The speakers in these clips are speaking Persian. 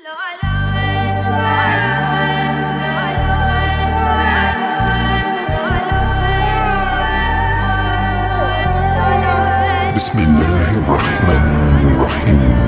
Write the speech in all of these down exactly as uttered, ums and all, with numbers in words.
بسم الله الرحمن الرحیم.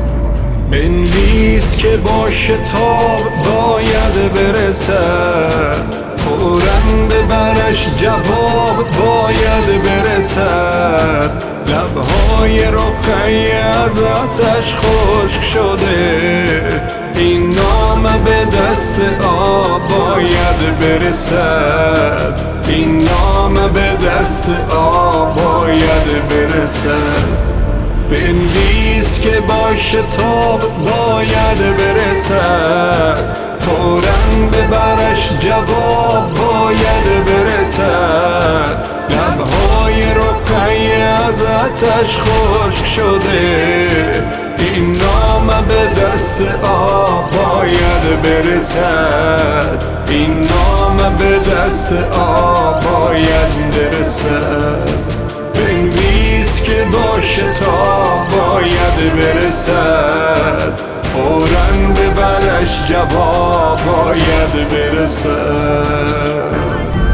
بنویس که با شتاب باید برسد، فوراً به برش جواب باید برسد. لبهای رقیه از آتش خشک شده، این نامه به دست آب باید برسد. این نامه به دست آب باید برسد. بنویس که با شتاب باید برسد، فوراً به برش جواب باید برسد. لبهای رقیه از آتش خشک شده، این نامه به دست آب باید برسد. این نامه به دست آب باید برسد. بنویس که با شتاب باید برسد، فوراً به برش جواب باید برسد.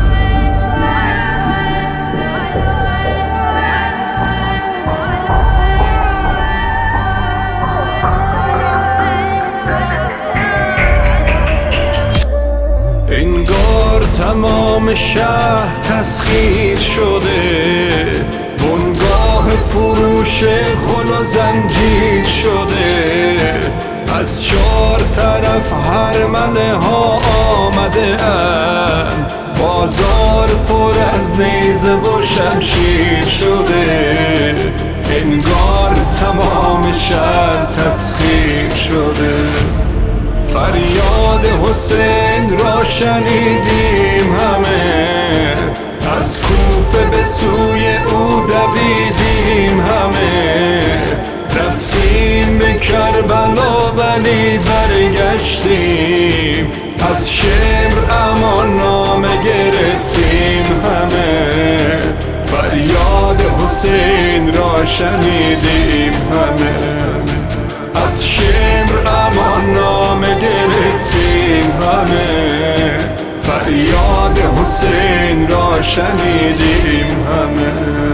انگار تمام شهر تسخیر شده، بنگاه فروش خل و زنجیر شده. از چار طرف هرمله ها آمده اند، بازار پر از نیزه و شمشیر شده. انگار تمام شهر تسخیر شده. فریاد حسین را شنیدیم همه، از کوفه به سوی او دویدیم همه. رفتیم به کربلا ولی برگشتیم، از شمر امان نامه گرفتیم همه. فریاد حسین را شنیدیم همه، از شمر امان نامه گرفتیم همه. فریاد حسین را شنیدیم همه.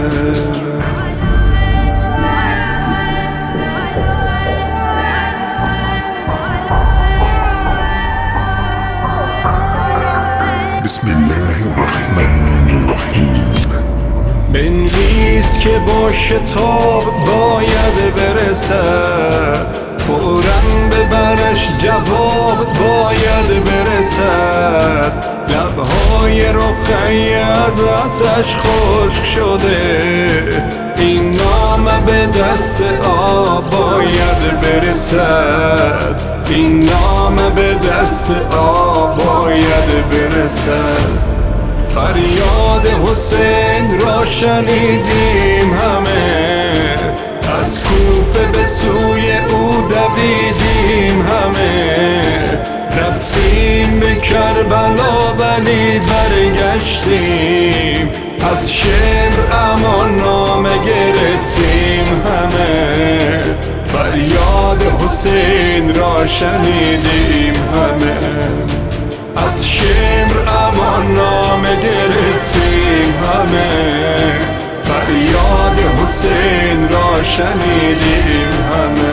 بسم الله الرحمن الرحیم. بنویس که با شتاب باید برسد، فوراً به برش جواب باید برسد. لبهای رقیه از آتش خشک شده، این نامه به دست آب باید برسد. این نامه به دست آب باید برسد. فریاد حسین را شنیدیم همه، از کوفه به سوی او دویدیم همه. رفتیم به کربلا ولی برگشتیم، از شمر امان نامه گرفتیم همه. فریاد حسین را شنیدیم همه، از شمر امان نامه گرفتیم همه. فریاد حسین را شنیدیم همه.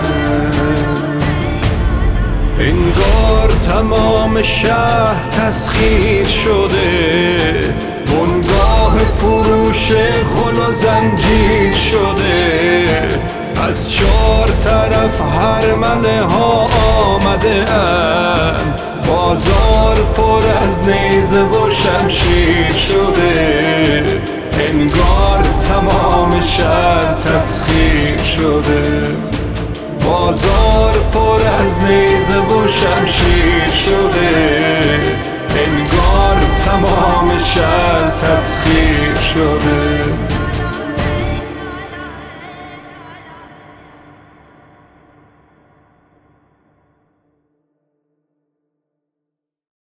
انگار تمام شهر تسخیر شده، بنگاه فروش خل و زنجیر شده. از چار طرف هرمله ها آمده اند، بازار پر از نیزه و شمشیر شده. انگار تمام شهر تسخیر شده، بازار پر از نیزه و شمشیر شده. انگار تمام شهر